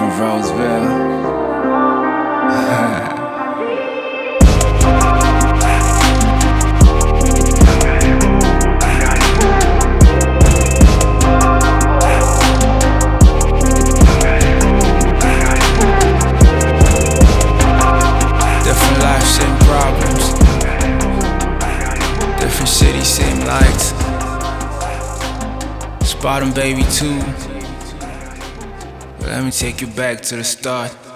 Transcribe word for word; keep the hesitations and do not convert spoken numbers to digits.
from Roseville. Different lives, same problems. Different cities, same lights. Spot 'em, baby, too. Let me take you back to the start.